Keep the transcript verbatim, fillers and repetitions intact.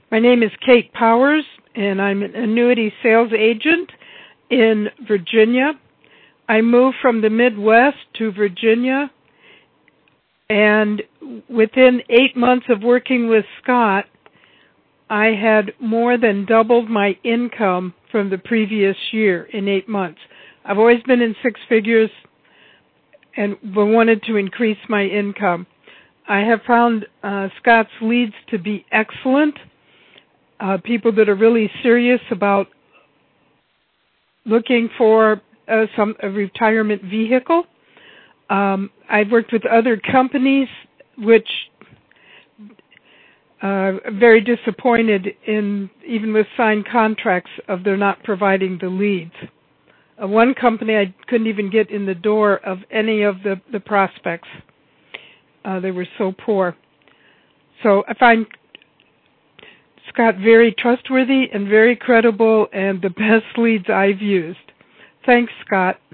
My name is Kate Powers, and I'm an annuity sales agent in Virginia. I moved from the Midwest to Virginia, and within eight months of working with Scott, I had more than doubled my income from the previous year in eight months. I've always been in six figures and wanted to increase my income. I have found uh, Scott's leads to be excellent, uh, people that are really serious about looking for uh, some a retirement vehicle. Um, I've worked with other companies which uh, very disappointed in, even with signed contracts, of their not providing the leads. Uh, one company I couldn't even get in the door of any of the, the prospects. Uh, they were so poor. So I find Scott very trustworthy and very credible and the best leads I've used. Thanks, Scott.